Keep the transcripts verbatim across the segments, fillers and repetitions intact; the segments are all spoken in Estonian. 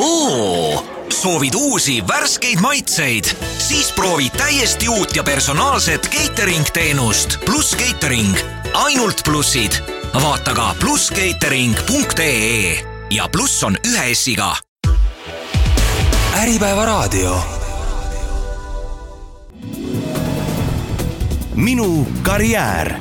Oo, soovid uusi värskeid maitseid? Siis proovi täiesti uut ja personaalset catering-teenust Pluss Catering. Ainult plussid. Vaata ka pluss catering punkt ee ja pluss on ühe S-iga. Äripäeva raadio. Minu karjäär.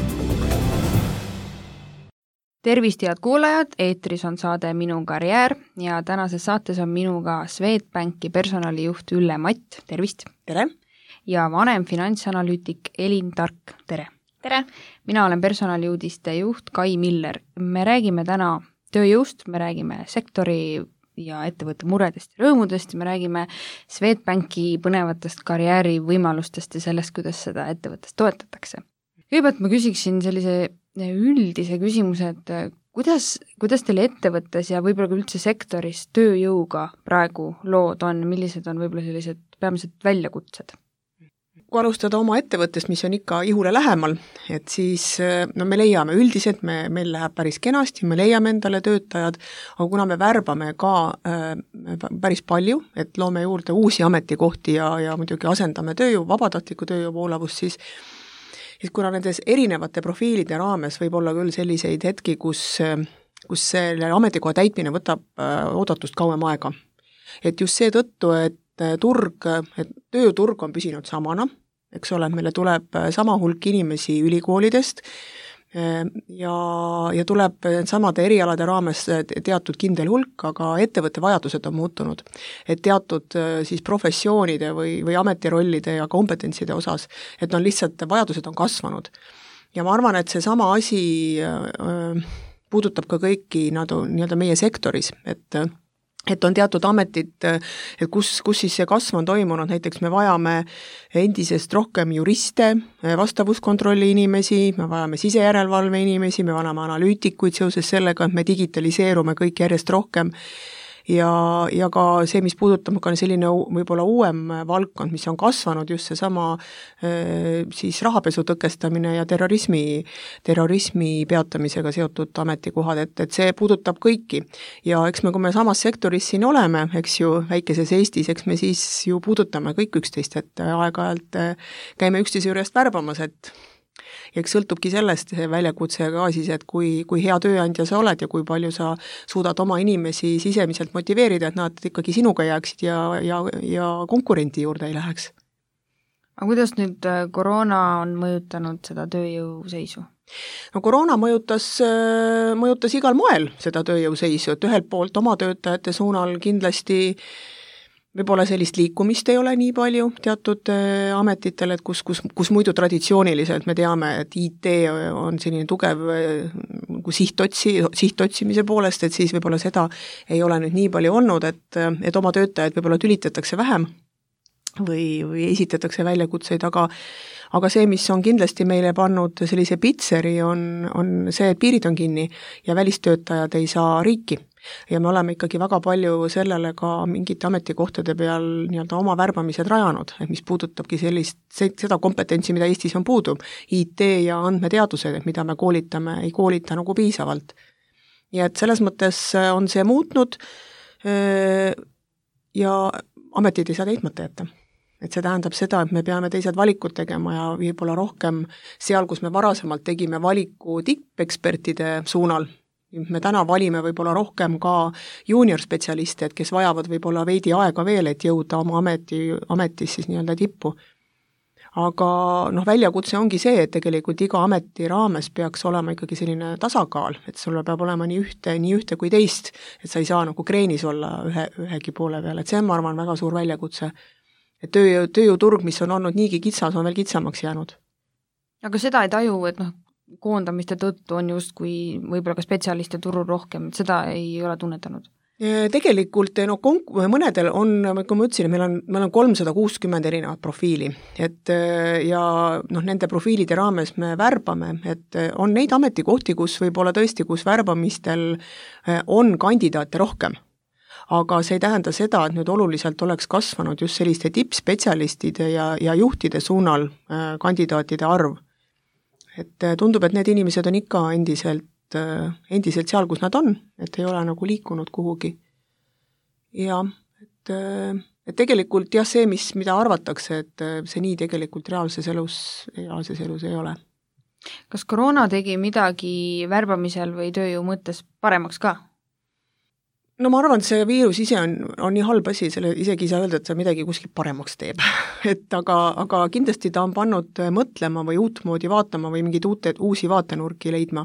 Tervist, head kuulajad, eetris on saade Minu karjäär ja tänases saates on minuga Swedbanki personalijuht Ülle Matt, tervist! Tere! Ja vanem finantsanalüütik Elin Tark, tere! Tere! Mina olen personalijuudiste juht Kai Miller. Me räägime täna tööjõust, me räägime sektori ja ettevõtte muredest ja rõõmudest, me räägime Swedbanki põnevatest karjäärivõimalustest ja sellest, kuidas seda ettevõttest toetatakse. Kõigepealt ma küsiksin sellise üldise küsimuse, et kuidas, kuidas teil ettevõttes ja võib-olla ka üldse sektoris tööjõuga praegu lood on, millised on võib-olla sellised peamised väljakutsed? Kui alustada oma ettevõttest, mis on ikka ihule lähemal, et siis no me leiame üldiselt, me, meil läheb päris kenasti, me leiame endale töötajad, aga kuna me värbame ka äh, päris palju, et loome juurde uusi ametikohti ja, ja muidugi asendame tööjõu, vabatahtliku tööjõu voolavust, siis siis kuna nendes erinevate profiilide raames võib olla küll selliseid hetki, kus, kus selle ametikoha täitmine võtab oodatust kauem aega. Et just see tõttu, et turg, et tööturg on püsinud samana, eks ole, meile tuleb sama hulk inimesi ülikoolidest ja, ja tuleb samade erialade raames teatud kindel hulk, aga ettevõtte vajadused on muutunud. Et teatud siis professioonide või, või ametirollide ja kompetentside osas, et on lihtsalt, vajadused on kasvanud. Ja ma arvan, et see sama asi äh, puudutab ka kõiki nii-öelda meie sektoris, et et on teatud ametid, et kus, kus siis see kasv on toimunud, näiteks me vajame endisest rohkem juriste, vastavuskontrolli inimesi, me vajame sisejärelevalve inimesi, me vajame analüütikuid seoses sellega, et me digitaliseerume kõik järjest rohkem ja, ja ka see, mis puudutab ka selline võib-olla uuem valdkond, mis on kasvanud, just see sama siis rahapesu tõkestamine ja terrorismi, terrorismi peatamisega seotud ametikohad, et, et see puudutab kõiki. Ja eks me, kui me samas sektoris siin oleme, eks ju, väikeses Eestis, eks me siis ju puudutame kõik üksteist, et aeg-ajalt käime üksteise juurest värbamas, et ja eks sõltubki sellest see väljakutse ka siis, et kui, kui hea tööandja sa oled ja kui palju sa suudad oma inimesi sisemiselt motiveerida, et nad ikkagi sinuga jääksid ja, ja, ja konkurendi juurde ei läheks. Aga kuidas nüüd koroona on mõjutanud seda tööjõuseisu? No koroona mõjutas, mõjutas igal moel seda tööjõuseisu, et ühelt poolt oma töötajate suunal kindlasti võib-olla sellist liikumist ei ole nii palju teatud äh, ametitel, et kus, kus, kus muidu traditsiooniliselt me teame, et I T on selline tugev äh, sihtotsi, sihtotsimise poolest, et siis võib-olla seda ei ole nüüd nii palju olnud, et, et oma töötajaid võib-olla tülitatakse vähem või, või esitatakse väljakutseid, aga aga see, mis on kindlasti meile pannud sellise pitseri, on, on see, et piirid on kinni ja välistöötajad ei saa riiki. Ja me oleme ikkagi väga palju sellele ka mingite ametikohtade peal nii-öelda oma värbamised rajanud, et mis puudutabki sellist, seda kompetentsi, mida Eestis on puudu, I T ja andmeteadused, mida me koolitame, ei koolita nagu piisavalt. Ja et selles mõttes on see muutnud ja ametid ei saa täitmata jätta. Et see tähendab seda, et me peame teised valikud tegema ja võib-olla rohkem seal, kus me varasemalt tegime valiku tippekspertide suunal, me täna valime võib-olla rohkem ka juunior-spetsialiste, et kes vajavad võib-olla veidi aega veel, et jõuda oma ameti, ametis siis nii-öelda tippu. Aga noh, väljakutse ongi see, et tegelikult iga ameti raames peaks olema ikkagi selline tasakaal, et sul peab olema nii ühte, nii ühte kui teist, et sa ei saa nagu kreenis olla ühe, ühegi poole peal, et see on, ma arvan, väga suur väljakutse. Et tööjõu, tööjõuturg, mis on olnud niigi kitsas, on veel kitsamaks jäänud. Aga seda ei taju, et noh, koondamiste tõttu on just kui võib-olla ka spetsialiste turul rohkem, et seda ei ole tunnetanud? Tegelikult no, konk- mõnedel on, kui ma ütlesin, meil on, meil on kolmsada kuuskümmend erinevat profiili, et ja noh, nende profiilide raames me värbame, et on neid ametikohti, kus võib-olla tõesti, kus värbamistel on kandidaate rohkem. Aga see ei tähenda seda, et nüüd oluliselt oleks kasvanud just selliste tippspetsialistide ja, ja juhtide suunal kandidaatide arv. Et tundub, et need inimesed on ikka endiselt, endiselt seal, kus nad on, et ei ole nagu liikunud kuhugi. jah, et, et tegelikult jah, see, mis, mida arvatakse, et see nii tegelikult reaalses elus, reaalses elus ei ole. Kas koroona tegi midagi värbamisel või tööjõu mõttes paremaks ka? No ma arvan, et see viirus ise on, on nii halb asi, selle isegi ei saa öelda, et see midagi kuskil paremaks teeb. et aga, aga kindlasti ta on pannud mõtlema või uutmoodi vaatama või mingeid uute, uusi vaatenurki leidma.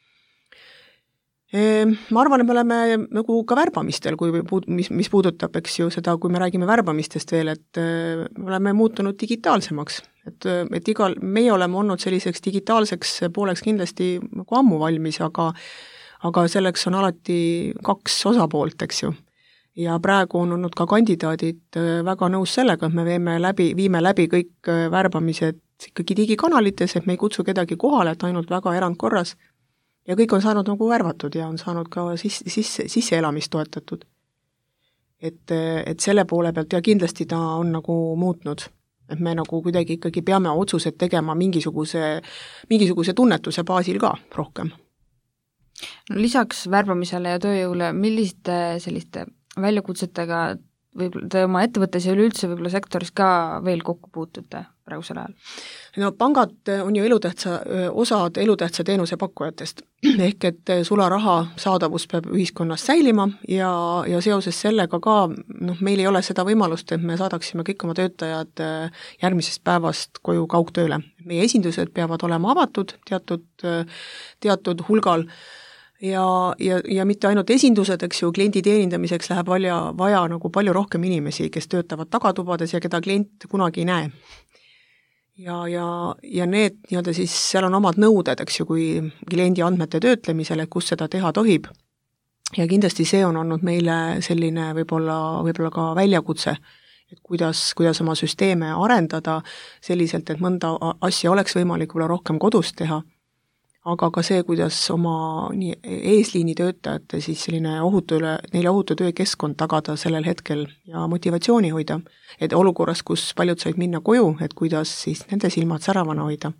Ma arvan, et me oleme nagu ka värbamistel, kui mis, mis puudutab, eks ju, seda, kui me räägime värbamistest veel, et me oleme muutunud digitaalsemaks. Et, et igal, meie oleme olnud selliseks digitaalseks pooleks kindlasti nagu ammu valmis, aga aga selleks on alati kaks osapoolt, eks ju. Ja praegu on olnud ka kandidaadid väga nõus sellega, et me viime läbi, viime läbi kõik värbamised ikkagi digikanalites, et me ei kutsu kedagi kohale, et ainult väga erandkorras. Ja kõik on saanud nagu värvatud ja on saanud ka sisse, sisse, sisseelamist toetatud. Et, et selle poole pealt ja kindlasti ta on nagu muutnud. Et me nagu kuidagi ikkagi peame otsused tegema mingisuguse, mingisuguse tunnetuse baasil ka rohkem. No, lisaks värbamisele ja tööjõule, milliste selliste väljakutsetega võib-olla te oma ettevõttes ja üleüldse võib-olla sektoris ka veel kokku puutute praegusel ajal? No pangad on ju elutähtsa, osad elutähtsa teenuse pakkujatest, ehk et sularaha saadavus peab ühiskonnas säilima ja, ja seoses sellega ka, noh, meil ei ole seda võimalust, et me saadaksime kõik oma töötajad järgmisest päevast koju kaugtööle. Meie esindused peavad olema avatud teatud, teatud hulgal ja, ja, ja mitte ainult esindused, eks ju, kliendi teenindamiseks läheb vaja, vaja nagu palju rohkem inimesi, kes töötavad tagatubades ja keda klient kunagi ei näe. Ja, ja, ja need nii-öelda siis, seal on omad nõuded, eks ju, kui kliendi andmete töötlemisele, kus seda teha tohib. Ja kindlasti see on olnud meile selline võib-olla, võib-olla ka väljakutse, et kuidas, kuidas oma süsteeme arendada selliselt, et mõnda asja oleks võimalik võib-olla rohkem kodus teha, aga ka see, kuidas oma nii eesliini töötajate siis selline ohutööle, neile ohutu töökeskkond tagada sellel hetkel ja motivatsiooni hoida, et olukorras, kus paljud said minna koju, et kuidas siis nende silmad säravana hoida.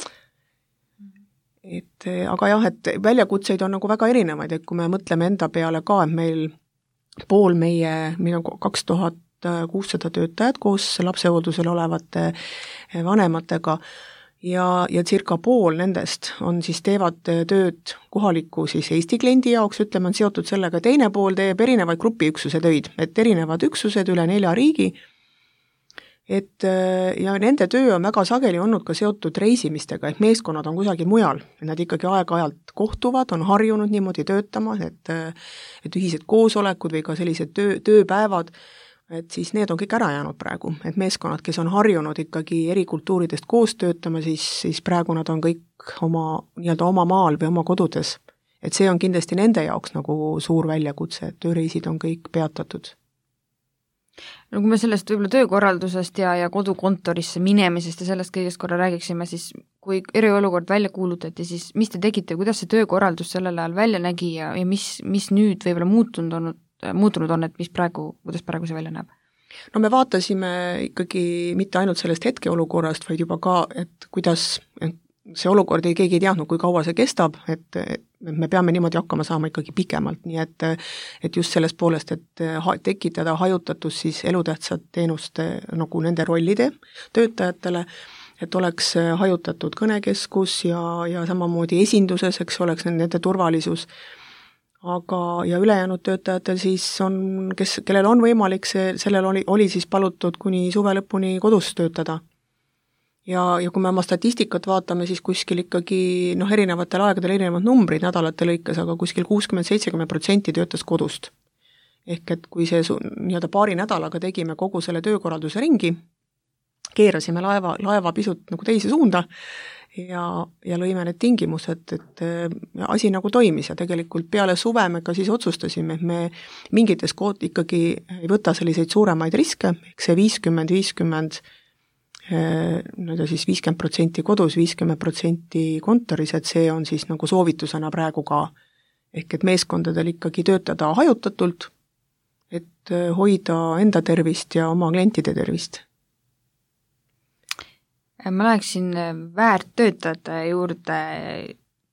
Et, aga jah, et väljakutseid on nagu väga erinevaid, et kui me mõtleme enda peale ka, et meil pool meie, meil on kaks tuhat kuussada töötajat koos lapsehooldusel olevate vanematega, ja, ja circa pool nendest on siis teevad tööd kohaliku siis Eesti kliendi jaoks, ütleme, on seotud sellega, teine pool teeb erinevaid grupiüksuse töid, et erinevad üksused üle nelja riigi, et ja nende töö on väga sageli olnud ka seotud reisimistega, et meeskonnad on kusagil mujal, nad ikkagi aeg-ajalt kohtuvad, on harjunud niimoodi töötama, et, et ühised koosolekud või ka sellised töö, tööpäevad, et siis need on kõik ära jäänud praegu, et meeskonnad, kes on harjunud ikkagi eri kultuuridest koos töötama, siis, siis praegu nad on kõik oma, nii-öelda oma maal või oma kodudes. Et see on kindlasti nende jaoks nagu suur väljakutse, et tööreisid on kõik peatatud. No kui me sellest võib-olla töökorraldusest ja, ja kodukontorisse minemisest ja sellest kõigest korra räägiksime, siis kui eriolukord välja kuulutati, siis mis te tegite, kuidas see töökorraldus sellel ajal välja nägi ja, ja mis, mis nüüd võib-olla muutunud on, muutunud on, et mis praegu, kuidas praegu see välja näeb? No me vaatasime ikkagi mitte ainult sellest hetkeolukorrast, vaid juba ka, et kuidas et see olukord ei keegi ei teadnud, kui kaua see kestab, et, et me peame niimoodi hakkama saama ikkagi pikemalt, nii et, et just sellest poolest, et ha, tekitada hajutatus siis elutähtsat teenuste nagu nende rollide töötajatele, et oleks hajutatud kõnekeskus ja, ja samamoodi esinduses, eks oleks nende turvalisus, aga ja ülejäänud töötajatel siis on, kes, kellel on võimalik, see, sellel oli, oli siis palutud kuni suve lõpuni kodus töötada. Ja, ja kui me oma statistikat vaatame, siis kuskil ikkagi noh, erinevatel aegadel erinevad numbrid nädalate lõikes, aga kuskil kuuskümmend kuni seitsekümmend protsenti töötas kodust. Ehk et kui see nii-öelda paari nädalaga tegime kogu selle töökorralduse ringi, keerasime laeva, laeva pisut nagu teise suunda, ja, ja lõime need tingimused, et asi nagu toimis ja tegelikult peale suve me ka siis otsustasime, et me mingites kood ikkagi ei võta selliseid suuremaid riske, ehk see viiskümmend viiskümmend, nii-öelda siis viiskümmend protsenti kodus, viiskümmend protsenti kontoris, et see on siis nagu soovitusena praegu ka, ehk et meeskondadel ikkagi töötada hajutatult, et hoida enda tervist ja oma klientide tervist. Ma läheksin väärttöötajate juurde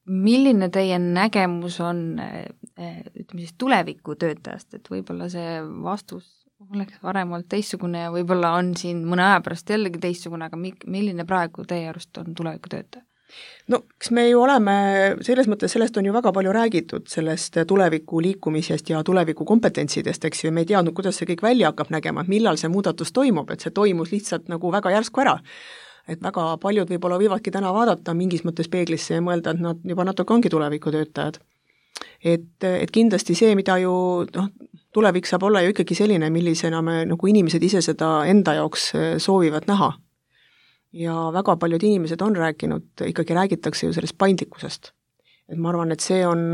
milline teie nägemus on ütleme siis tuleviku töötajast, et võib-olla see vastus oleks varem olnud teistsugune ja võib-olla on siin mõne aja pärast jällegi teistsugune, aga milline praegu teie arust on tuleviku töötaja? No, eks me ju oleme, selles mõttes sellest on ju väga palju räägitud, sellest tuleviku liikumisest ja tuleviku kompetentsidest, eks ju, me ei teadnud, kuidas see kõik välja hakkab nägema, millal see muudatus toimub, et see toimus lihtsalt nagu väga järsku ära. Et väga paljud võib-olla võivadki täna vaadata mingis mõttes peeglisse ja mõelda, et nad juba natuke ongi tuleviku töötajad. Et, et kindlasti see, mida ju noh, tulevik saab olla ju ikkagi selline, millisena me nagu inimesed ise seda enda jaoks soovivad näha. Ja väga paljud inimesed on rääkinud, ikkagi räägitakse ju sellest paindlikkusest. Et ma arvan, et see on,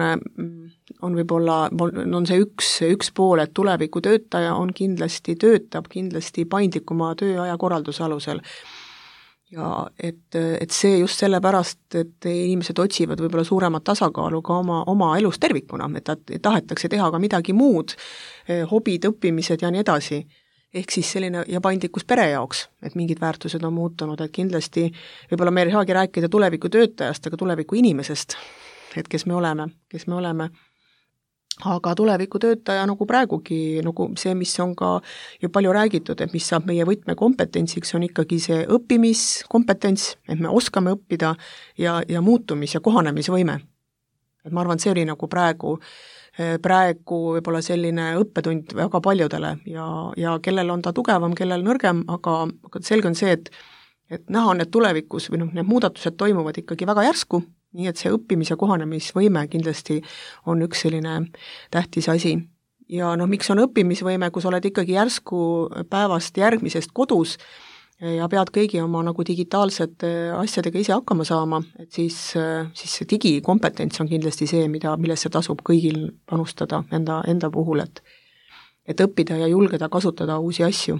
on võib-olla, on see üks, üks pool, et tuleviku töötaja on kindlasti, töötab kindlasti paindlikuma tööaja korralduse alusel. Ja et, et see just sellepärast, et inimesed otsivad võib-olla suuremat tasakaalu ka oma, oma elus tervikuna, et, et tahetakse teha ka midagi muud, hobid, õppimised ja nii edasi. Ehk siis selline ja paindlikkus pere jaoks, et mingid väärtused on muutunud, et kindlasti võib-olla me ei saagi rääkida tuleviku töötajast, aga tuleviku inimesest, et kes me oleme, kes me oleme. Aga tuleviku töötaja nagu praegugi, nagu see, mis on ka ju palju räägitud, et mis saab meie võtmekompetentsiks, on ikkagi see õppimiskompetents, et me oskame õppida ja, ja muutumis- ja kohanemisvõime. Et ma arvan, see oli nagu praegu, praegu võib-olla selline õppetund väga paljudele ja, ja kellel on ta tugevam, kellel nõrgem, aga, aga selge on see, et, et näha on, et tulevikus või noh, need muudatused toimuvad ikkagi väga järsku, nii et see õppimis- ja kohanemisvõime kindlasti on üks selline tähtis asi. Ja noh, miks on õppimisvõime, kui sa oled ikkagi järsku päevast järgmisest kodus ja pead kõigi oma nagu digitaalsete asjadega ise hakkama saama, et siis, siis see digikompetents on kindlasti see, mida, millesse tasub kõigil panustada enda, enda puhul, et, et õppida ja julgeda kasutada uusi asju.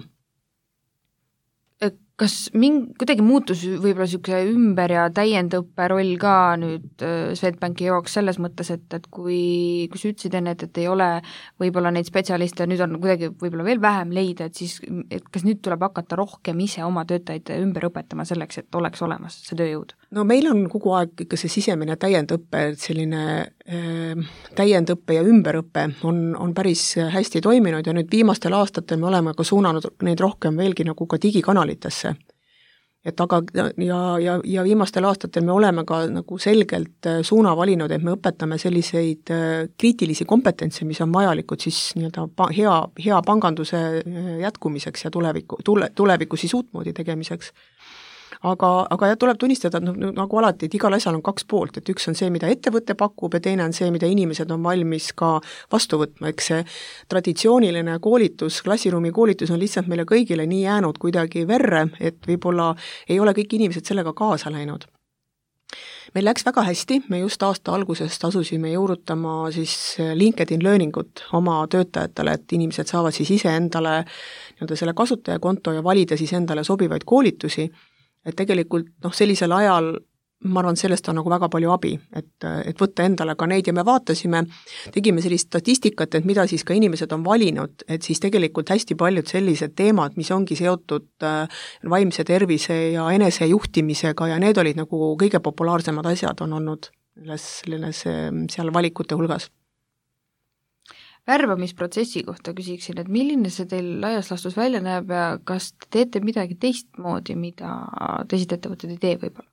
Kas ming, kuidagi muutus võib-olla niisuguse ümber- ja täiendõppe roll ka nüüd Swedbanki jaoks selles mõttes, et, et kui, kui sa ütlesid enne, et, et ei ole võib-olla neid spetsialiste, nüüd on kuidagi võib-olla veel vähem leida, et siis et kas nüüd tuleb hakata rohkem ise oma töötajaid ümber õpetama selleks, et oleks olemas see tööjõud? No meil on kogu aeg ikka see sisemine täiendõppe, selline äh, täiendõppe ja ümberõppe on, on päris hästi toiminud ja nüüd viimastel aastatel me oleme ka suunanud neid rohkem veelgi nagu ka digikanalitesse. Et aga ja, ja, ja viimastel aastatel me oleme ka nagu selgelt suuna valinud, et me õpetame selliseid kriitilisi kompetentse, mis on vajalikud siis nii-öelda hea, hea panganduse jätkumiseks ja tuleviku, tule, tuleviku siis uutmoodi tegemiseks. Aga, aga jah, tuleb tunnistada, et no, nagu alati, et igal asjal on kaks poolt, et üks on see, mida ettevõte pakub ja teine on see, mida inimesed on valmis ka vastu võtma, eks see traditsiooniline koolitus, klassiruumi koolitus on lihtsalt meile kõigile nii jäänud kuidagi verre, et võib-olla ei ole kõik inimesed sellega kaasa läinud. Meil läks väga hästi, me just aasta algusest asusime juurutama siis LinkedIn Learningut oma töötajatele, et inimesed saavad siis ise endale nii-öelda selle kasutajakonto ja valida siis endale sobivaid koolitusi. Et tegelikult noh, sellisel ajal ma arvan, sellest on nagu väga palju abi, et, et võtta endale ka neid ja me vaatasime, tegime sellist statistikat, et mida siis ka inimesed on valinud, et siis tegelikult hästi paljud sellised teemad, mis ongi seotud vaimse tervise ja enesejuhtimisega ja need olid nagu kõige populaarsemad asjad on olnud selles, seal valikute hulgas. Värbamisprotsessi kohta küsiksin, et milline see teil laias laastus välja näeb ja kas te teete midagi teistmoodi, mida teised ettevõtted ei tee võib-olla?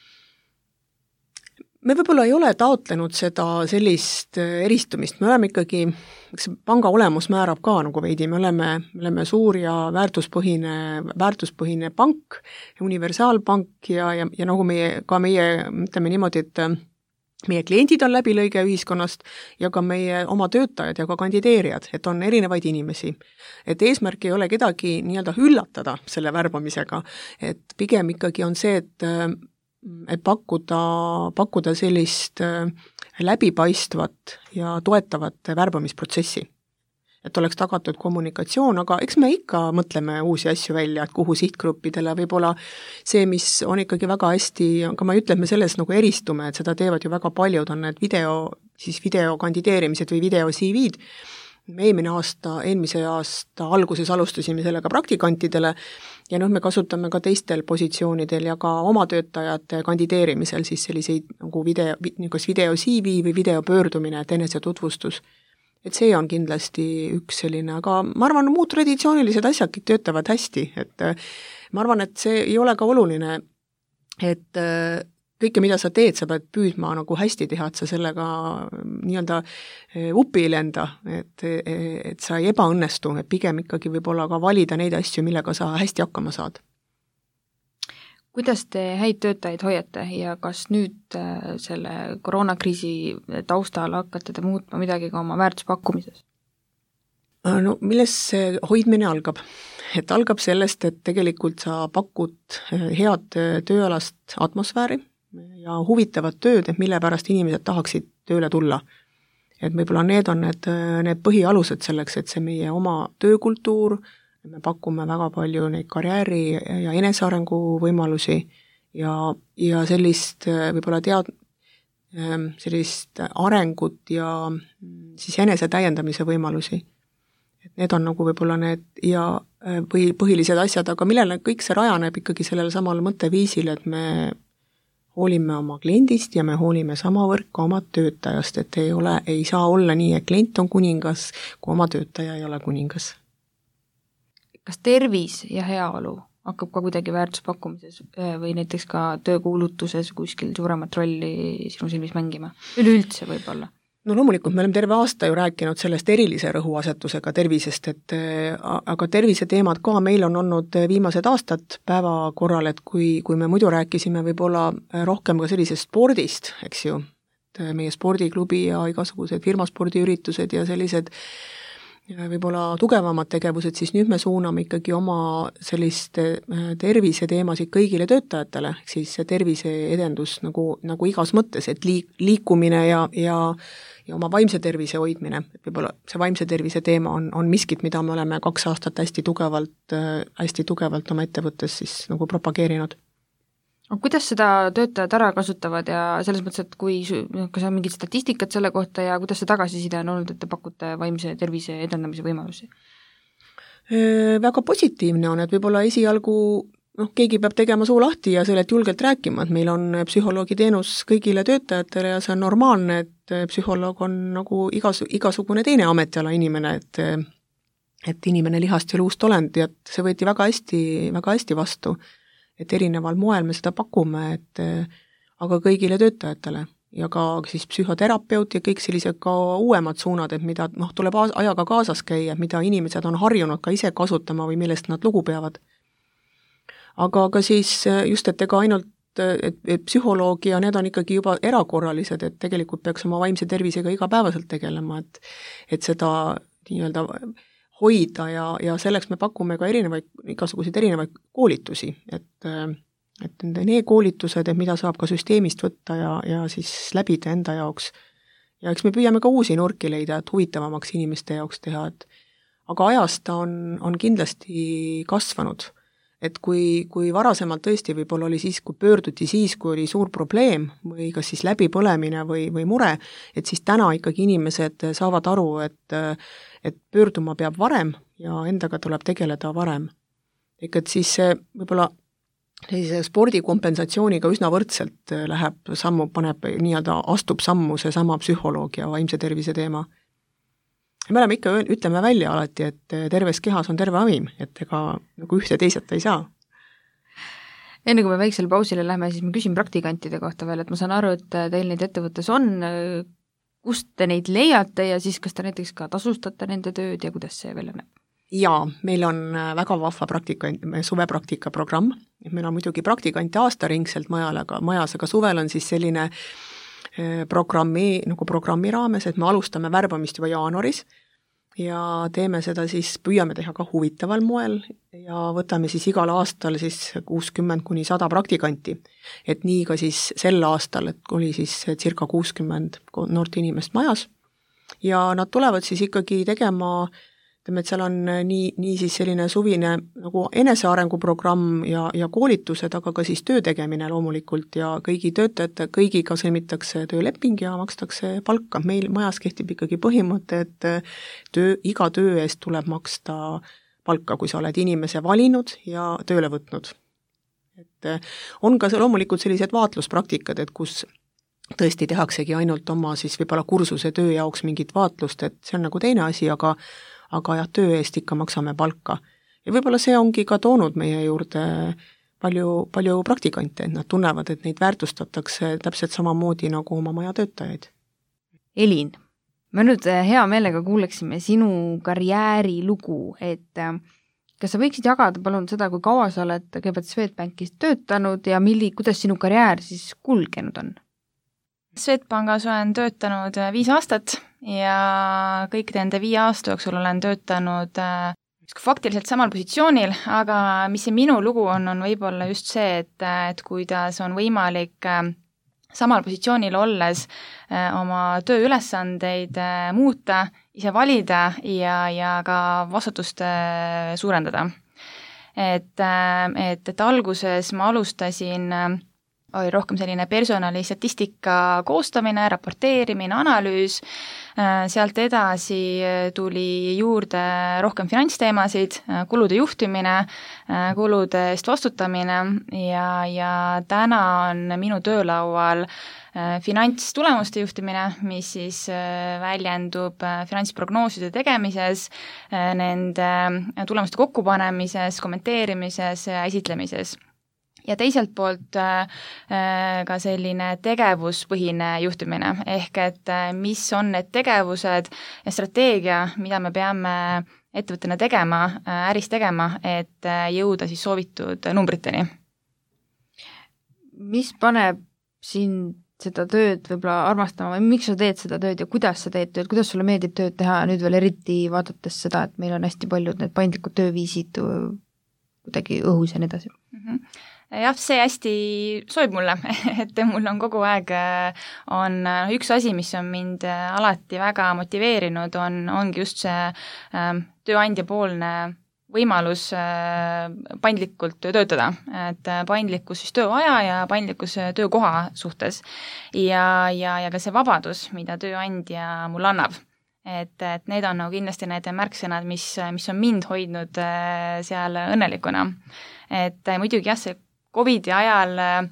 Me võib-olla ei ole taotlenud seda sellist eristumist, me oleme ikkagi, eks panga olemus määrab ka nagu veidi, me oleme, me oleme suur ja väärtuspõhine, väärtuspõhine pank, universaalpank ja, ja, ja nagu meie, ka meie, ütleme niimoodi, et meie kliendid on läbilõige ühiskonnast ja ka meie oma töötajad ja ka kandideerijad, et on erinevaid inimesi. Et eesmärk ei ole kedagi nii-öelda üllatada selle värbamisega, et pigem ikkagi on see, et, et pakkuda, pakkuda sellist läbipaistvat ja toetavat värbamisprotsessi. Et oleks tagatud kommunikatsioon, aga eks me ikka mõtleme uusi asju välja, et kuhu sihtgruppidele võib-olla see, mis on ikkagi väga hästi, aga ma ei ütle, et me selles nagu eristume, et seda teevad ju väga paljud, on need video, siis video kandideerimised või video C V-d, me eelmine aasta, eelmise aasta alguses alustasime sellega praktikantidele ja noh, me kasutame ka teistel positsioonidel ja ka oma töötajate kandideerimisel siis selliseid nagu video, kas video C V või videopöördumine, et enesetutvustus. Et see on kindlasti üks selline, aga ma arvan, muud traditsioonilised asjad kõik töötavad hästi, et ma arvan, et see ei ole ka oluline, et kõike, mida sa teed, sa pead püüdma nagu hästi teha, et sa sellega nii-öelda upi ei lenda, et, et sa ei ebaõnnestu, et pigem ikkagi võib-olla ka valida neid asju, millega sa hästi hakkama saad. Kuidas te häid töötajaid hoiate ja kas nüüd selle koroonakriisi taustal hakkate te muutma midagi ka oma väärtuspakkumises? No milles see hoidmine algab? Et algab sellest, et tegelikult sa pakud head tööalast atmosfääri ja huvitavat tööd, et mille pärast inimesed tahaksid tööle tulla. Et võib-olla need on need, need põhialused selleks, et see meie oma töökultuur, me pakume väga palju neid karjääri ja enesearengu võimalusi ja, ja sellist võib-olla tead, sellist arengut ja siis enese täiendamise võimalusi. Et need on nagu võib-olla need ja või põhilised asjad, aga millele kõik see rajaneb ikkagi sellel samal mõtteviisil, et me hoolime oma kliendist ja me hoolime samavõrd ka oma töötajast, et ei ole, ei saa olla nii, et klient on kuningas, kui oma töötaja ei ole kuningas. Kas tervis ja heaolu hakkab ka kuidagi väärtuspakkumises või näiteks ka töökuulutuses kuskil suuremat rolli sinu silmis mängima? Üleüldse võib-olla? No loomulikult me oleme terve aasta ju rääkinud sellest erilise rõhuasetusega tervisest, et aga tervise teemad ka meil on olnud viimased aastad päevakorral, et kui, kui me muidu rääkisime võib-olla rohkem ka sellisest spordist, eks ju, et meie spordiklubi ja igasugused firmaspordiüritused ja sellised võib-olla tugevamad tegevused, siis nüüd me suuname ikkagi oma sellist tervise teemasid kõigile töötajatele, ehk siis tervise edendus nagu, nagu igas mõttes, et liik, liikumine ja, ja ja oma vaimse tervise hoidmine, et võib-olla see vaimse tervise teema on, on miskit, mida me oleme kaks aastat hästi tugevalt, hästi tugevalt oma ettevõttes siis nagu propageerinud. Kuidas seda töötajad ära kasutavad ja selles mõttes, et kui, kas on mingid statistikat selle kohta ja kuidas see tagasiside on olnud, et te pakute vaimse tervise edendamise võimalusi? Väga positiivne on, et võib-olla esialgu noh, keegi peab tegema suu lahti ja sellest julgelt rääkima, et meil on psühholoogi teenus kõigile töötajatele ja see on normaalne, et psühholoog on nagu igas, igasugune teine ametiala inimene, et et inimene lihast ja luust olend ja see võeti väga hästi, väga hästi vastu, et erineval moel me seda pakume, et aga kõigile töötajatele ja ka siis psühhoterapeut ja kõik sellised ka uuemad suunad, et mida noh, tuleb ajaga kaasas käia, mida inimesed on harjunud ka ise kasutama või millest nad lugu peavad. Aga ka siis just, et ega ainult et, et psühholoogi ja need on ikkagi juba erakorralised, et tegelikult peaks oma vaimse tervisega igapäevaselt tegelema, et, et seda nii-öelda hoida ja, ja selleks me pakume ka erinevaid, igasuguseid erinevaid koolitusi, et, et need koolitused, et mida saab ka süsteemist võtta ja, ja siis läbida enda jaoks. Ja eks me püüame ka uusi nurki leida, et huvitavamaks inimeste jaoks teha, et aga ajast ta on, on kindlasti kasvanud. Et kui, kui varasemalt tõesti võib-olla oli siis, kui pöörduti siis, kui oli suur probleem või kas siis läbipõlemine või, või mure, et siis täna ikkagi inimesed saavad aru, et, et pöörduma peab varem ja endaga tuleb tegeleda varem. Ehk et siis see võib-olla spordikompensatsiooniga üsna võrdselt läheb sammu, paneb nii-öelda astub sammu see sama psühholoog ja vaimse tervise teema. Me oleme ikka, ütleme välja alati, et terves kehas on terve avim, et ega nagu ühte teiseta ei saa. Enne kui me väiksele pausile lähme, siis ma küsin praktikantide kohta veel, et ma saan aru, et teil neid ettevõttes on, kust te neid leiate ja siis kas te näiteks ka tasustate nende tööd ja kuidas see veel näeb? Jaa, meil on väga vahva praktikant, suvepraktika programm, meil on muidugi praktikante aastaringselt majal, aga majas, aga suvel on siis selline programmi, nagu programmi raames, et me alustame värbamist juba jaanuaris ja teeme seda siis, püüame teha ka huvitaval moel ja võtame siis igal aastal siis kuuskümmend kuni sada praktikanti. Et nii ka siis sel aastal, et oli siis circa kuuskümmend noort inimest majas ja nad tulevad siis ikkagi tegema ütleme, et seal on nii, nii siis selline suvine nagu enesearenguprogramm ja, ja koolitused, aga ka siis töö tegemine loomulikult ja kõigi töötajate, kõigiga sõlmitakse tööleping ja makstakse palka. Meil majas kehtib ikkagi põhimõte, et töö, iga töö eest tuleb maksta palka, kui sa oled inimese valinud ja tööle võtnud. Et on ka loomulikult sellised vaatluspraktikad, et kus tõesti tehaksegi ainult oma siis võib-olla kursuse töö jaoks mingit vaatlust, et see on nagu teine asi, aga aga jah, töö eest ikka maksame palka. Ja võib-olla see ongi ka toonud meie juurde palju, palju praktikante, et nad tunnevad, et neid väärtustatakse täpselt samamoodi nagu oma maja töötajaid. Elin, me nüüd hea meelega kuuleksime sinu karjäärilugu, et kas sa võiksid jagada palun seda, kui kaua sa oled kõigepealt Swedbankis töötanud ja milli, kuidas sinu karjäär siis kulgenud on? Swedbankis olen töötanud viis aastat ja kõik nende viie aasta jooksul olen töötanud faktiliselt samal positsioonil, aga mis see minu lugu on, on võib-olla just see, et, et kuidas on võimalik samal positsioonil olles oma tööülesandeid muuta, ise valida ja, ja ka vastutust suurendada. Et, et, et alguses ma alustasin oli rohkem selline personali statistika koostamine, raporteerimine, analüüs, sealt edasi tuli juurde rohkem finantsteemasid, kulude juhtimine, kulude eest vastutamine ja, ja täna on minu töölaual finantstulemuste juhtimine, mis siis väljendub finantsprognooside tegemises, nende tulemuste kokkupanemises, kommenteerimises ja esitlemises. Ja teiselt poolt ka selline tegevuspõhine juhtimine, ehk et mis on need tegevused ja strateegia, mida me peame ettevõttena tegema, äris tegema, et jõuda siis soovitud numbriteni. Mis paneb sind seda tööd võib-olla armastama või miks sa teed seda tööd ja kuidas sa teed tööd, kuidas sulle meeldib tööd teha nüüd veel eriti vaadates seda, et meil on hästi paljud need paindlikud tööviisid kuidagi õhus ja nii edasi? Mm-hmm. Jah, see hästi sobib mulle, et mul on kogu aeg on üks asi, mis on mind alati väga motiveerinud, on, ongi just see ähm, tööandja poolne võimalus äh, paindlikult töötada, et paindlikkus siis tööaja ja paindlikkus töökoha suhtes ja, ja, ja ka see vabadus, mida tööandja mulle annab. Et, et need on nagu kindlasti need märksõnad, mis, mis on mind hoidnud äh, seal õnnelikuna. Et äh, muidugi jah, see Covidi ajal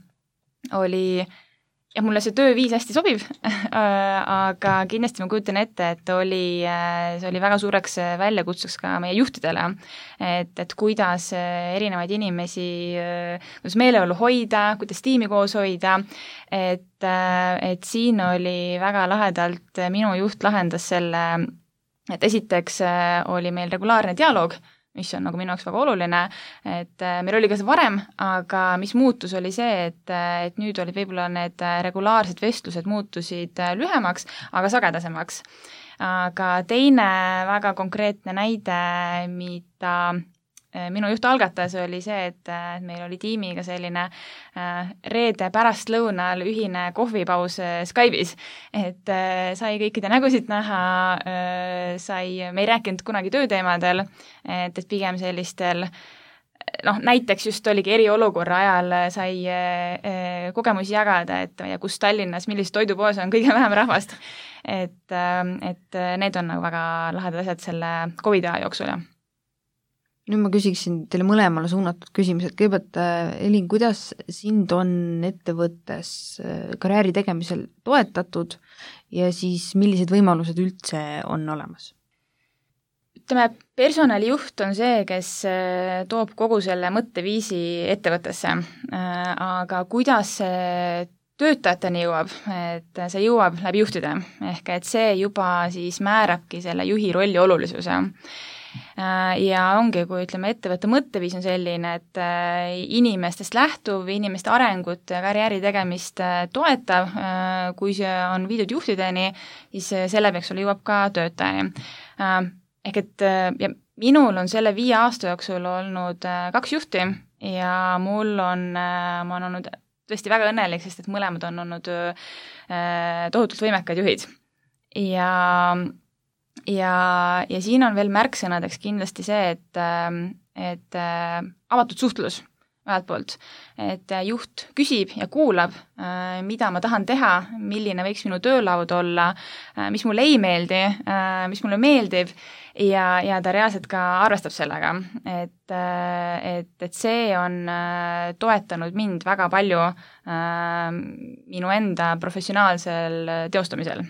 oli, ja mulle see tööviis hästi sobib, aga kindlasti ma kujutan ette, et oli, see oli väga suureks väljakutseks ka meie juhtidele, et, et kuidas erinevaid inimesi, kuidas meeleolu hoida, kuidas tiimi koos hoida, et, et siin oli väga lahedalt, minu juht lahendas selle, et esiteks oli meil regulaarne dialoog, mis on nagu minu jaoks väga oluline, et meil oli ka see varem, aga mis muutus oli see, et, et nüüd olid võib-olla need regulaarsed vestlused muutusid lühemaks, aga sagedasemaks. Aga teine väga konkreetne näide, mida minu juht algatas, oli see, et meil oli tiimiga selline reede pärastlõunal ühine kohvipaus Skype'is, et sai kõikide nägusid näha, sai, me ei rääkinud kunagi tööteemadel, et, et pigem sellistel noh, näiteks just oligi eriolukorra ajal sai kogemusi jagada, et ja kus Tallinnas, millist toidupoos on kõige vähem rahvast, et, et need on nagu väga lahedad asjad selle Covidi aja jooksul, jah. Nüüd ma küsiksin teile mõlemale suunatud küsimused. Kõigepealt, Elin, kuidas sind on ettevõttes karjääri tegemisel toetatud ja siis millised võimalused üldse on olemas? Ütleme, personalijuht on see, kes toob kogu selle mõtteviisi ettevõttesse, aga kuidas see töötajateni jõuab, et see jõuab läbi juhtide, ehk et see juba siis määrabki selle juhi rolli olulisuse. Ja ongi, kui ütleme, ettevõtte mõtteviis on selline, et inimestest lähtuv, inimeste arengut ja karjääri tegemist toetav, kui see on viidud juhtideni, siis selle peaks sulle jõuab ka töötajani. Ehk et ja minul on selle viie aasta jooksul olnud kaks juhti ja mul on, ma olen olnud tõesti väga õnnelik, sest et mõlemad on olnud tohutult võimekad juhid. Ja ja, ja siin on veel märksõnadeks kindlasti see, et, et avatud suhtlus ühelt poolt, et juht küsib ja kuulab, mida ma tahan teha, milline võiks minu töölaud olla, mis mulle ei meeldi, mis mulle meeldib ja, ja ta reaalselt ka arvestab sellega, et, et, et see on toetanud mind väga palju minu enda professionaalsel teostamisel.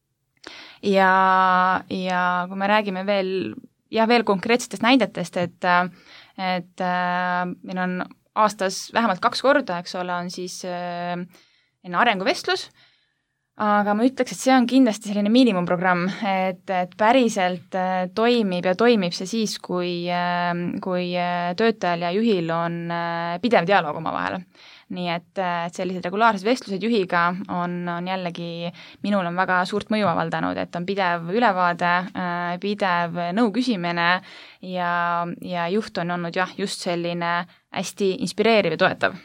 Ja, ja kui me räägime veel, ja veel konkreetsetest näidetest, et et äh, meil on aastas vähemalt kaks korda, eks ole, on siis äh, enne arenguvestlus, aga ma ütleks, et see on kindlasti selline miinimumprogramm, et, et päriselt äh, toimib ja toimib see siis, kui, äh, kui töötajal ja juhil on äh, pidev dialoog omavahel. Nii et, et sellised regulaarsed vestlused juhiga on, on jällegi, minul on väga suurt mõju avaldanud, et on pidev ülevaade, pidev nõu küsimine ja, ja juht on olnud jah, just selline hästi inspireeriv ja toetav.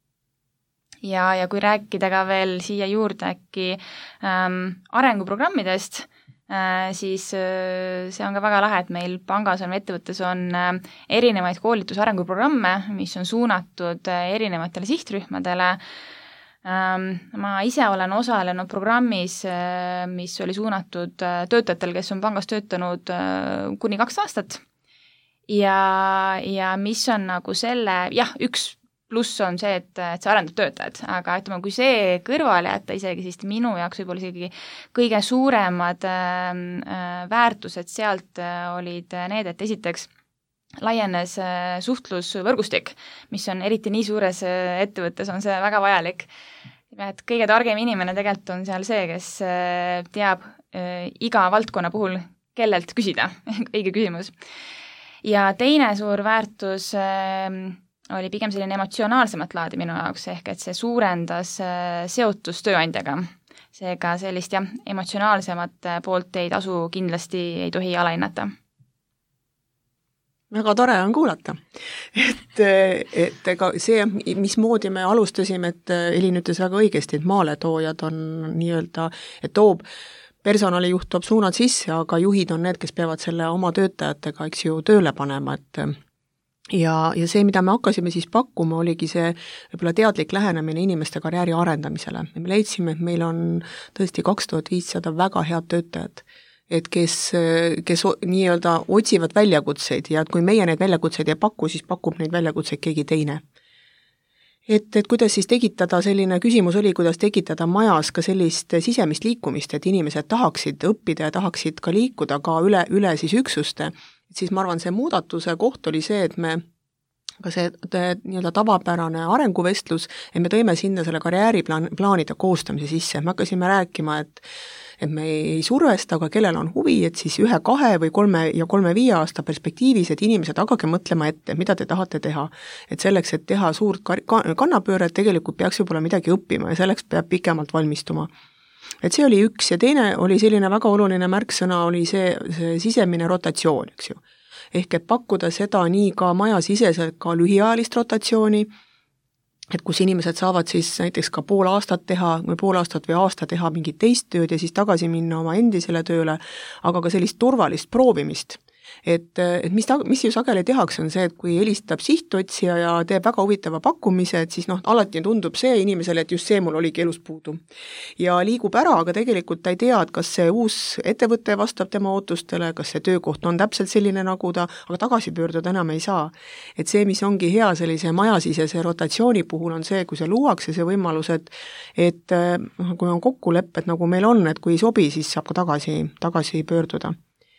Ja, ja kui rääkida ka veel siia juurde äkki ähm, arenguprogrammidest, siis see on ka väga lahe, et meil pangas on, ettevõttes on erinevaid koolitusarenguprogramme, mis on suunatud erinevatele sihtrühmadele. Ma ise olen osalenud programmis, mis oli suunatud töötajatel, kes on pangas töötanud kuni kaks aastat ja, ja mis on nagu selle, jah, üks pluss on see, et, et see arendab töötajad, aga ütleme, kui see kõrvale jätta isegi, siis minu jaoks võib-olla isegi kõige suuremad äh, väärtused sealt äh, olid need, et esiteks laienes äh, suhtlusvõrgustik, mis on eriti nii suures äh, ettevõttes, on see väga vajalik. Et kõige targem inimene tegelikult on seal see, kes äh, teab äh, iga valdkonna puhul, kellelt küsida, õige küsimus. Ja teine suur väärtus äh, oli pigem selline emotsionaalsemat laadi minu jaoks, ehk et see suurendas seotus tööandjaga. Seega sellist jah, emotsionaalsemat poolt ei tasu kindlasti ei tohi alahinnata. Väga tore on kuulata. Et, et ega see, mismoodi me alustasime, et Elin ütles väga õigesti, et maaletoojad on nii-öelda, et toob personalijuht toob suunad sisse, aga juhid on need, kes peavad selle oma töötajatega, eks ju, tööle panema, et Ja, ja see, mida me hakkasime siis pakkuma, oligi see võib-olla teadlik lähenemine inimeste karjääri arendamisele. Me leidsime, et meil on tõesti kaks tuhat viissada väga head töötajad, et kes, kes nii-öelda otsivad väljakutseid ja et kui meie neid väljakutseid ei paku, siis pakub neid väljakutseid keegi teine. Et, et kuidas siis tekitada, selline küsimus oli, kuidas tekitada majas ka sellist sisemist liikumist, et inimesed tahaksid õppida ja tahaksid ka liikuda ka üle, üle siis üksuste, siis ma arvan, see muudatuse koht oli see, et me ka see nii-öelda tavapärane arenguvestlus, et me tõime sinna selle karjääriplaanide koostamise sisse, me hakkasime rääkima, et et me ei survesta, aga kellel on huvi, et siis ühe, kahe või kolme ja kolme-viie aasta perspektiivis, et inimesed hakake mõtlema ette, mida te tahate teha. Et selleks, et teha suurt kannapööret, tegelikult peaks võib-olla midagi õppima ja selleks peab pikemalt valmistuma. Et see oli üks ja teine oli selline väga oluline märksõna, oli see, see sisemine rotatsioon, eks ju. Ehk et pakkuda seda nii ka majasiseselt ka lühiajalist rotatsiooni, et kus inimesed saavad siis näiteks ka pool aastat teha või pool aastat või aasta teha mingit teist tööd ja siis tagasi minna oma endisele tööle, aga ka sellist turvalist proovimist. Et, et mis, ta, mis ju sageli tehakse, on see, et kui helistab sihtotsija ja teeb väga huvitava pakkumise, et siis noh, alati tundub see inimesele, et just see mul oligi elus puudu. Ja liigub ära, aga tegelikult ta ei tea, et kas see uus ettevõte vastab tema ootustele, kas see töökoht on täpselt selline, nagu ta, aga tagasi pöörduda enam ei saa. Et see, mis ongi hea sellise majasisese rotatsiooni puhul, on see, kui see luuakse see võimalus, et, et kui on kokkulepped, nagu meil on, et kui ei sobi, siis saab ka tagasi, tagasi pöörduda.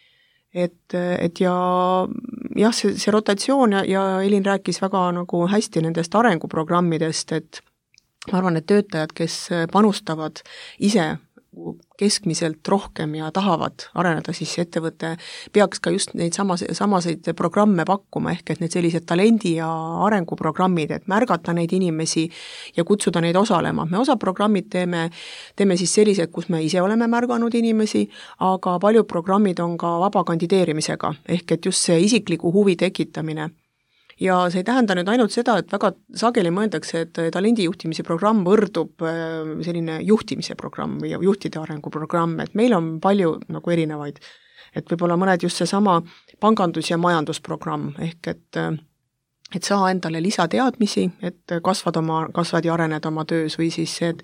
Et, et ja jah, see, see rotatsioon ja, ja Elin rääkis väga nagu hästi nendest arenguprogrammidest, et ma arvan, et töötajad, kes panustavad ise keskmiselt rohkem ja tahavad areneda, siis ettevõte peaks ka just neid samas, samaseid programme pakkuma, ehk et need sellised talendi- ja arenguprogrammid, et märgata neid inimesi ja kutsuda neid osalema. Me osa programmid teeme, teeme siis sellised, kus me ise oleme märganud inimesi, aga paljud programmid on ka vaba kandideerimisega, ehk et just see isikliku huvi tekitamine. Ja see ei tähenda nüüd ainult seda, et väga sageli mõeldakse, et talendijuhtimise programm võrdub selline juhtimise programm või juhtide arenguprogramm, et meil on palju nagu erinevaid. et võib-olla mõned just seesama pangandus- ja majandusprogramm, ehk et et saa endale lisateadmisi, et kasvad oma, kasvad ja arened oma töös, või siis see,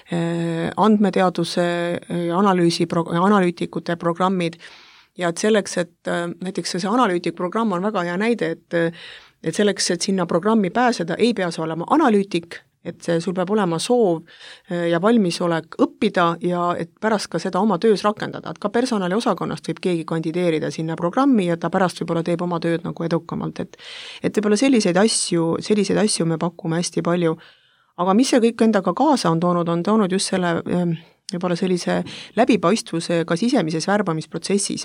et andmeteaduse analüüsi, analüütikute programmid, ja et selleks, et näiteks see analüütikprogramm on väga hea näide, et et selleks, et sinna programmi pääseda, ei pea sa olema analüütik, et see, sul peab olema soov ja valmisolek õppida ja et pärast ka seda oma töös rakendada, et ka personaliosakonnast võib keegi kandideerida sinna programmi ja ta pärast võib-olla teeb oma tööd nagu edukamalt, et et võib-olla selliseid asju, selliseid asju me pakume hästi palju, aga mis see kõik endaga kaasa on toonud, on toonud just selle võib-olla sellise läbipaistvuse ka sisemises värbamisprotsessis.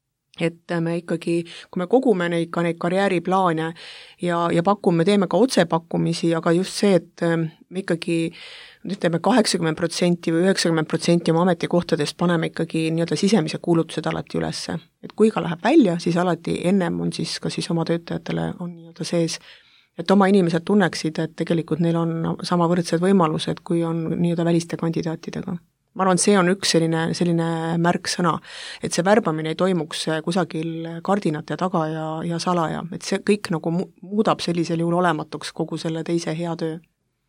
Et me ikkagi, kui me kogume neid, ka neid karjääriplaane ja, ja pakume, teeme ka otsepakkumisi, aga just see, et me ikkagi ütleme kaheksakümmend protsenti või üheksakümmend protsenti oma ametikohtadest paneme ikkagi nii-öelda sisemised kuulutused alati ülesse. Et kui ka läheb välja, siis alati ennem on siis ka siis oma töötajatele on nii-öelda sees, et oma inimesed tunneksid, et tegelikult neil on sama võrdsed võimalused, kui on nii-öelda väliste kandidaatidega. Ma arvan, see on üks selline, selline märksõna, et see värbamine ei toimuks kusagil kardinate taga ja, ja salaja, et see kõik nagu muudab sellisel juhul olematuks kogu selle teise hea töö.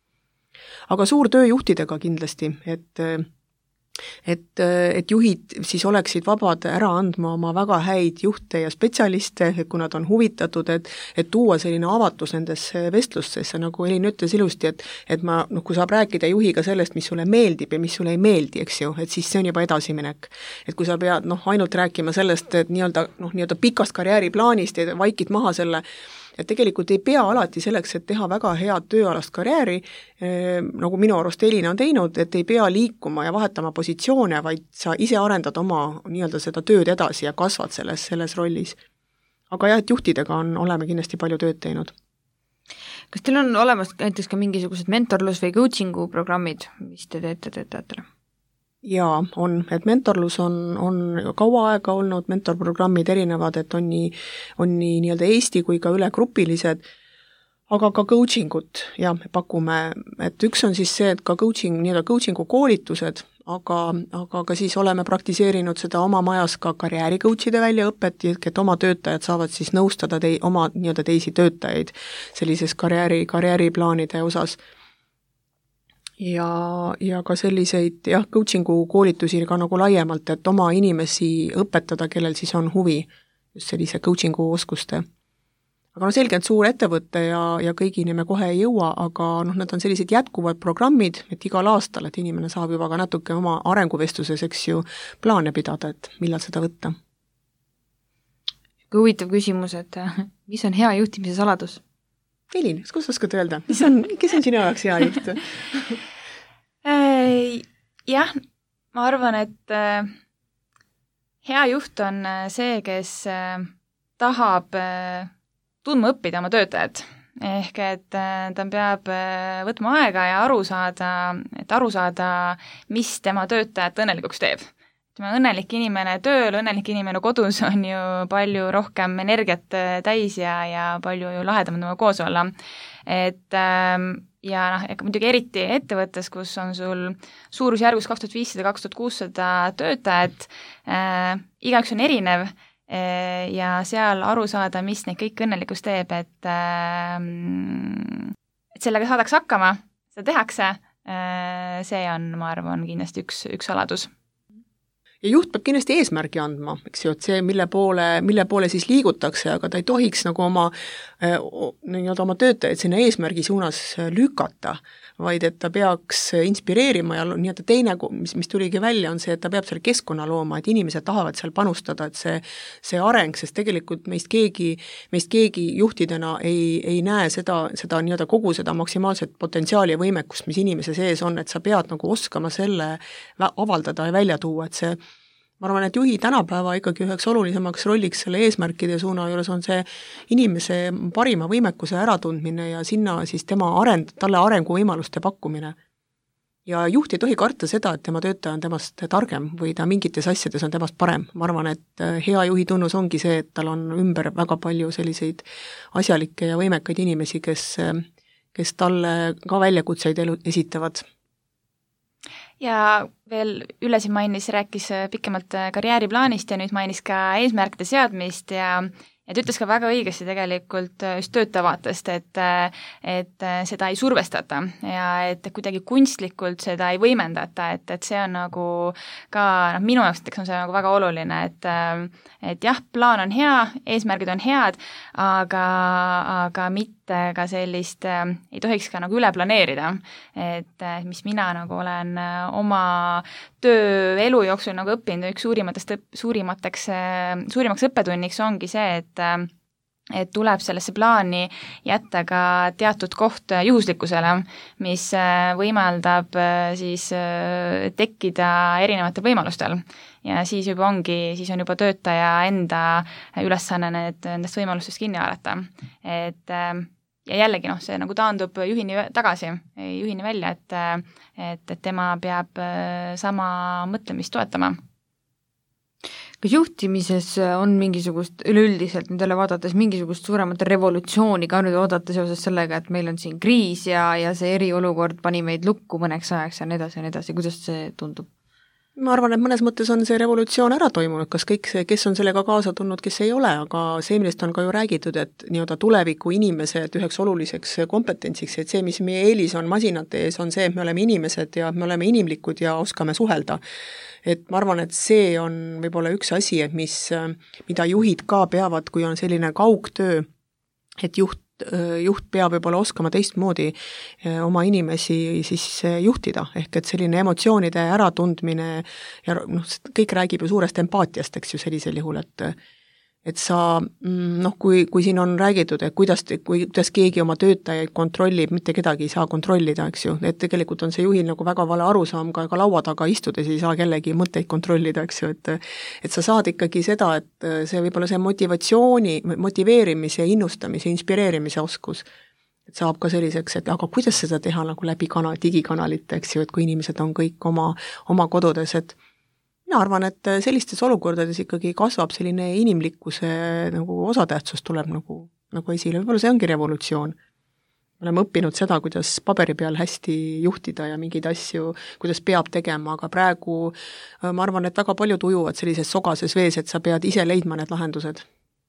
Aga suur töö juhtidega kindlasti, et et, et juhid siis oleksid vabad ära andma oma väga häid juhte ja spetsialiste, kui nad on huvitatud, et, et tuua selline avatus nendesse vestlustesse, nagu Elin ütles ilusti, et, et ma, noh, kui saab rääkida juhiga sellest, mis sulle meeldib ja mis sulle ei meeldi, eks ju, et siis see on juba edasiminek. Et kui sa pead noh, ainult rääkima sellest, et nii-öelda, noh, nii-öelda pikast karjääriplaanist ja vaikid maha selle, et tegelikult ei pea alati selleks, et teha väga head tööalast karjääri, eh, nagu minu arust Elina on teinud, et ei pea liikuma ja vahetama positsioone, vaid sa ise arendad oma nii-öelda seda tööd edasi ja kasvad selles, selles rollis. Aga jah, et juhtidega on, oleme kindlasti palju tööd teinud. Kas teil on olemas näiteks ka mingisugused mentorlus- või coachingu programmid, mis te teete töötajatele? Jaa, on, et mentorlus on, on kaua aega olnud, mentorprogrammid erinevad, et on nii, on nii nii-öelda Eesti kui ka ülegrupilised, aga ka coachingut, jah, me pakume, et üks on siis see, et ka coaching, nii-öelda coachingu koolitused, aga, aga ka siis oleme praktiseerinud seda oma majas ka karjääricoachide väljaõpet, et oma töötajad saavad siis nõustada tei, oma nii-öelda teisi töötajaid sellises karjääri, karjääriplaanide osas. Ja, ja ka selliseid jah, coachingu koolitusi ka nagu laiemalt, et oma inimesi õpetada, kellel siis on huvi just sellise coachingu oskuste. Aga no selgelt suur ettevõte ja, ja kõigini me kohe ei jõua, aga noh, need on sellised jätkuvad programmid, et igal aastal, et inimene saab juba ka natuke oma arenguvestluses, eks ju, plaane pidada, et millal seda võtta. Kui huvitav küsimus, et mis on hea juhtimise saladus? Elin, kus oskad öelda? Mis on, kes on sinu jaoks hea juht? Jah, ma arvan, et hea juht on see, kes tahab tundma õppida oma töötajat. Ehk et ta peab võtma aega ja aru saada, et aru saada, mis tema töötajat õnnelikuks teeb. Õnnelik inimene tööl, õnnelik inimene kodus on ju palju rohkem energiat täis ja, ja palju ju lahedam on koos olla. Et ja noh, muidugi eriti ettevõttes, kus on sul suurusjärgus kaks tuhat viissada kaks tuhat kuussada töötajat, äh, igaüks on erinev äh, ja seal aru saada, mis neid kõik õnnelikuks teeb, et, äh, et sellega saadaks hakkama, seda tehakse, äh, see on, ma arvan, kindlasti üks, üks saladus. Ja juht peab kindlasti eesmärgi andma, eks ju, et see, mille poole, mille poole siis liigutakse, aga ta ei tohiks nagu oma, nii-öelda oma töötajaid sinna eesmärgi suunas lükata, vaid et ta peaks inspireerima ja nii-öelda teine, mis, mis tuligi välja, on see, et ta peab selle keskkonna looma, et inimesed tahavad seal panustada, et see, see areng, sest tegelikult meist keegi, meist keegi juhtidena ei, ei näe seda, seda nii-öelda kogu seda maksimaalset potentsiaali ja võimekust, mis inimese sees on, et sa pead nagu oskama selle avaldada ja välja tuua, et see ma arvan, et juhi tänapäeva ikkagi üheks olulisemaks rolliks selle eesmärkide suuna juures on see inimese parima võimekuse äratundmine ja sinna siis tema arend, talle arenguvõimaluste pakkumine. Ja juht ei tohi karta seda, et tema töötaja on temast targem või ta mingites asjades on temast parem. Ma arvan, et hea juhi tunnus ongi see, et tal on ümber väga palju selliseid asjalikke ja võimekaid inimesi, kes, kes talle ka väljakutseid elu esitavad. ja veel Ülle siin mainis, rääkis pikemalt karjääriplaanist ja nüüd mainis ka eesmärkide seadmist ja et ütles ka väga õigesti tegelikult just töötaja vaatest, et, et seda ei survestata ja et kuidagi kunstlikult seda ei võimendata, et, et see on nagu ka, noh, minu jaoks näiteks on see nagu väga oluline, et et jah, plaan on hea, eesmärgid on head, aga, aga mitte ka sellist, ei tohiks ka nagu üle planeerida, et mis mina nagu olen oma tööelu jooksul nagu õppinud, üks suurimatest, suurimateks, suurimaks õppetunniks ongi see, et et tuleb sellesse plaani jätta ka teatud koht juhuslikkusele, mis võimaldab siis tekkida erinevatel võimalustel. Ja siis juba ongi, siis on juba töötaja enda ülesanne need, nendest võimalustest kinni haarata. Et ja jällegi noh, see nagu taandub juhini tagasi, juhini välja, et, et, et tema peab sama mõtlemist toetama. Kas juhtimises on mingisugust, üleüldiselt nendele vaadates mingisugust suuremat revolutsiooni ka nüüd oodata seoses sellega, et meil on siin kriis ja, ja see eriolukord pani meid lukku mõneks ajaks ja nii edasi ja nii edasi, kuidas see tundub? Ma arvan, et mõnes mõttes on see revolutsioon ära toimunud, kas kõik see, kes on sellega kaasa tulnud, kes ei ole, aga see, millest on ka ju räägitud, et nii-öelda tuleviku inimesed üheks oluliseks kompetentsiks, et see, mis meie eelis on masinate ees, on see, et me oleme inimesed ja me oleme inimlikud ja oskame suhelda. Et ma arvan, et see on võib-olla üks asi, et mis, mida juhid ka peavad, kui on selline kaugtöö, et juht, juht peab võib-olla oskama teistmoodi oma inimesi siis juhtida, ehk et selline emotsioonide äratundmine ja noh, kõik räägib ju suurest empaatiast, eks ju, sellisel juhul, et et sa, noh, kui, kui siin on räägitud, et kuidas, kui, kuidas keegi oma töötajaid kontrollib, mitte kedagi ei saa kontrollida, eks ju, et tegelikult on see juhil nagu väga vale arusaam, ka, ka laua taga istudes ei saa kellegi mõtteid kontrollida, eks ju, et et sa saad ikkagi seda, et see võib-olla see motivatsiooni, motiveerimise, innustamise, inspireerimise oskus, et saab ka selliseks, et aga kuidas seda teha nagu läbi kana, digikanalite, eks ju, et kui inimesed on kõik oma, oma kodudes, et mina arvan, et sellistes olukordades ikkagi kasvab selline inimlikkuse nagu osatähtsus tuleb nagu, nagu esile, võib-olla see ongi revolutsioon. Me oleme õppinud seda, kuidas paberi peal hästi juhtida ja mingeid asju, kuidas peab tegema, aga praegu ma arvan, et väga paljud ujuvad sellises sogases vees, et sa pead ise leidma need lahendused.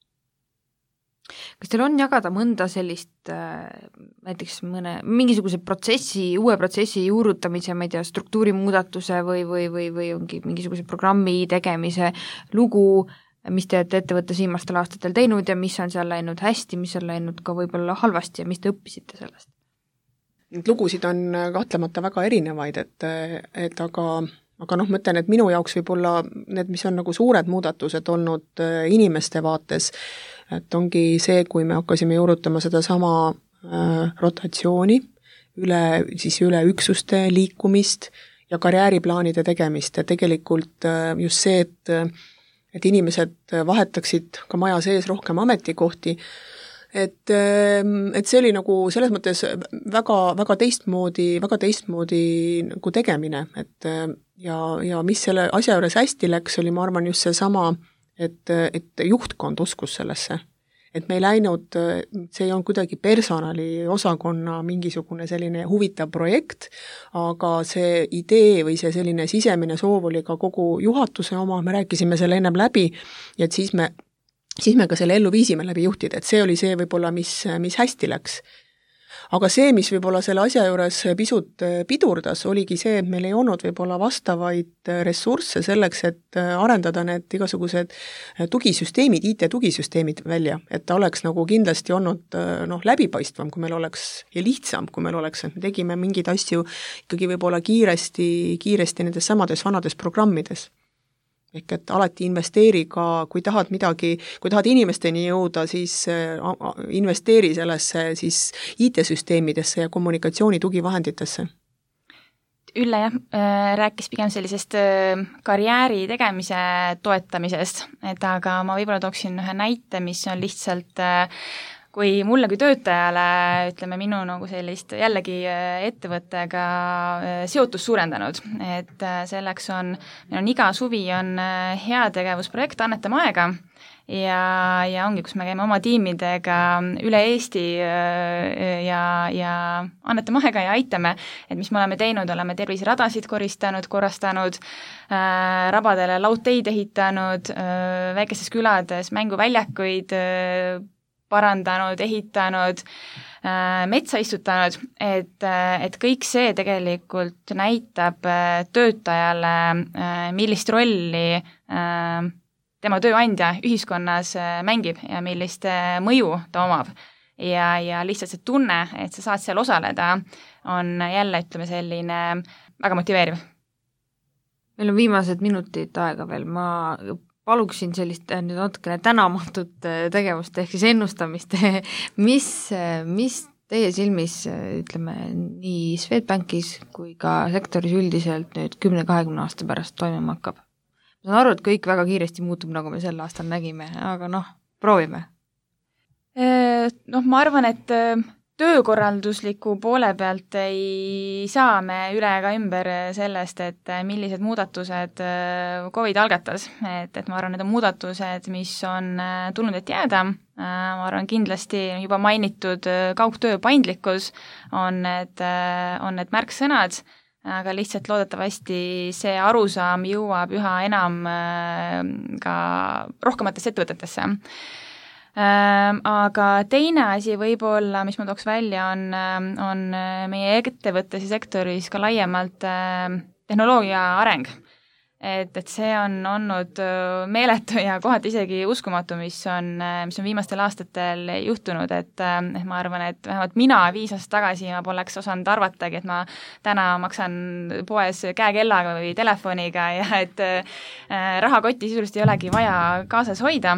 Kas teil on jagada mõnda sellist näiteks mõne, mingisuguse protsessi, uue protsessi juurutamise, ma ei tea, struktuurimuudatuse või, või, või, või ongi mingisuguse programmi tegemise lugu, mis te olete ettevõttes viimastel aastatel teinud ja mis on seal läinud hästi, mis on läinud ka võib-olla halvasti ja mis te õppisite sellest? Need lugusid on kahtlemata väga erinevaid, et, et aga aga noh, ma ütlen, et minu jaoks võib-olla need, mis on nagu suured muudatused olnud inimeste vaates, et ongi see, kui me hakkasime juurutama seda sama äh, rotatsiooni, üle, siis üle üksuste liikumist ja karjääriplaanide tegemist ja tegelikult äh, just see, et, et inimesed vahetaksid ka maja sees rohkem ametikohti, et, et see oli nagu selles mõttes väga, väga teistmoodi, väga teistmoodi nagu tegemine, et ja, ja mis selle asja juures hästi läks, oli ma arvan just see sama, et, et juhtkond uskus sellesse. Et me ei läinud, see ei olnud kuidagi personali osakonna mingisugune selline huvitav projekt, aga see idee või see selline sisemine soov oli ka kogu juhatuse oma, me rääkisime selle ennem läbi ja et siis me siis me ka selle ellu viisime läbi juhtida, et see oli see võib-olla, mis, mis hästi läks. Aga see, mis võib-olla selle asja juures pisut pidurdas, oligi see, et meil ei olnud võib-olla vastavaid ressursse selleks, et arendada need igasugused tugisüsteemid, I T-tugisüsteemid välja, et ta oleks nagu kindlasti olnud noh, läbipaistvam, kui meil oleks, ja lihtsam, kui meil oleks, et me tegime mingeid asju ikkagi võib-olla kiiresti, kiiresti nendes samades vanades programmides. Ehk et alati investeeri ka, kui tahad midagi, kui tahad inimesteni jõuda, siis investeeri sellesse siis I T-süsteemidesse ja kommunikatsiooni tugivahenditesse. Ülle jah, rääkis pigem sellisest karjääri tegemise toetamisest, et aga ma võib-olla tooksin ühe näite, mis on lihtsalt kui mulle kui töötajale, ütleme minu nagu sellist jällegi ettevõttega seotust suurendanud, et selleks on, meil on iga suvi on heategevusprojekt Annetame aega ja, ja ongi, kus me käime oma tiimidega üle Eesti ja, ja annetame aega ja aitame, et mis me oleme teinud, oleme terviseradasid koristanud, korrastanud, äh, rabadele laudteid ehitanud, äh, väikestes külades mänguväljakuid äh, parandanud, ehitanud, metsa istutanud, et, et kõik see tegelikult näitab töötajale, millist rolli tema tööandja ühiskonnas mängib ja millist mõju ta omab. Ja, ja lihtsalt see tunne, et sa saad seal osaleda, on jälle, ütleme, selline väga motiveeriv. Meil on viimased minutid aega veel, ma paluksin sellist nüüd natukene tänamatut tegevust ehk siis ennustamist. mis, mis teie silmis, ütleme, nii Swedbankis kui ka sektoris üldiselt nüüd kümne kahekümne aasta pärast toimuma hakkab? Ma saan aru, et kõik väga kiiresti muutub, nagu me sel aastal nägime, aga noh, proovime. Noh, ma arvan, et töökorraldusliku poole pealt ei saa me üle ega ümber sellest, et millised muudatused Covid algatas. Et, et ma arvan, need on muudatused, mis on tulnud, et jääda. Ma arvan, kindlasti juba mainitud kaugtöö paindlikkus on need, on need märksõnad, aga lihtsalt loodetavasti see arusaam jõuab üha enam ka rohkematesse ettevõtetesse. Aga teine asi võib-olla, mis ma tooks välja, on, on meie ettevõttes ja sektoris ka laiemalt tehnoloogia areng. Et, et see on olnud meeletu ja kohati isegi uskumatu, mis on, mis on viimastel aastatel juhtunud, et, et ma arvan, et vähemalt mina viis aastat tagasi ma poleks osanud arvatagi, et ma täna maksan poes käekellaga või telefoniga ja et rahakotti sisuliselt ei olegi vaja kaasas hoida.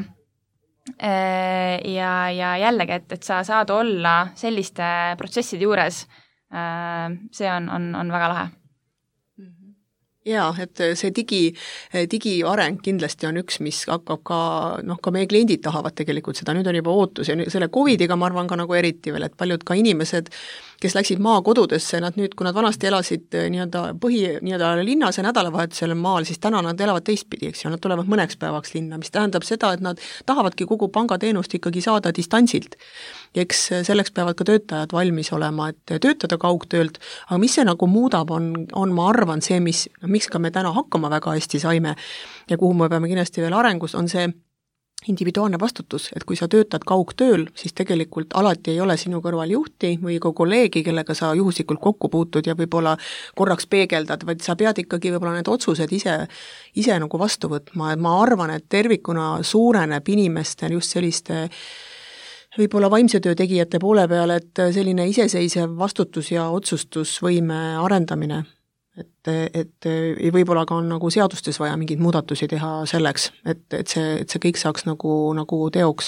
Ja, ja jällegi, et, et sa saad olla selliste protsesside juures, see on, on, on väga lahe. Jaa, et see digi, digiareng kindlasti on üks, mis hakkab ka, noh, ka meie kliendid tahavad tegelikult seda, nüüd on juba ootus ja selle Covidiga ma arvan ka nagu eriti veel, et paljud ka inimesed, kes läksid maakodudesse, nad nüüd, kui nad vanasti elasid nii-öelda põhi, nii-öelda linnas ja nädalavahetusel maal, siis täna nad elavad teistpidi, eks ju, nad tulevad mõneks päevaks linna, mis tähendab seda, et nad tahavadki kogu pangateenust ikkagi saada distantsilt. Ja eks selleks peavad ka töötajad valmis olema, et töötada kaugtöölt, aga mis see nagu muudab, on, on ma arvan see, mis, no, miks ka me täna hakkama väga hästi saime ja kuhu me peame kindlasti veel arengus, on see individuaalne vastutus, et kui sa töötad kaugtööl, siis tegelikult alati ei ole sinu kõrval juhti või ka kolleegi, kellega sa juhuslikult kokku puutud ja võib-olla korraks peegeldad, vaid sa pead ikkagi võib-olla need otsused ise, ise nagu vastu võtma, et ma arvan, et tervikuna suureneb inimestel just selliste võib-olla vaimse töö tegijate poole peal, et selline iseseisev vastutus ja otsustusvõime arendamine, et, et võib-olla ka on nagu seadustes vaja mingeid muudatusi teha selleks, et, et see, et see kõik saaks nagu, nagu teoks.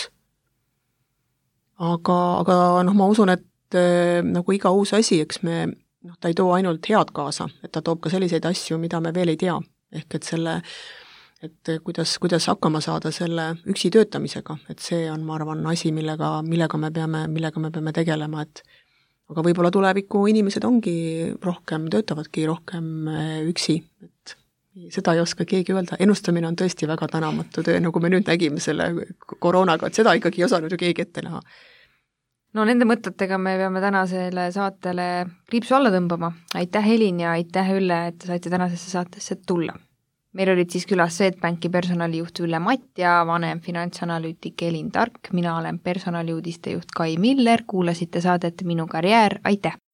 Aga, aga noh, ma usun, et nagu iga uus asi, eks me, noh, ta ei too ainult head kaasa, et ta toob ka selliseid asju, mida me veel ei tea, ehk et selle et kuidas, kuidas hakkama saada selle üksi töötamisega, et see on, ma arvan, asi, millega, millega me peame, millega me peame tegelema, et aga võib-olla tuleviku inimesed ongi rohkem, töötavadki rohkem üksi, et seda ei oska keegi öelda, ennustamine on tõesti väga tänamatu töö, nagu me nüüd nägime selle koroonaga, et seda ikkagi ei osanud ju keegi ette näha. No nende mõtetega me peame tänasele saatele kriipsu alla tõmbama. Aitäh Helin ja aitäh Ülle, et saite tänasesse saatesse tulla. Meil olid siis külas Swedbanki personalijuht Ülle Matt ja vanem finantsanalüütik Elin Tark, mina olen personaliuudiste juht Kai Miller, kuulasite saadet Minu karjäär, aitäh!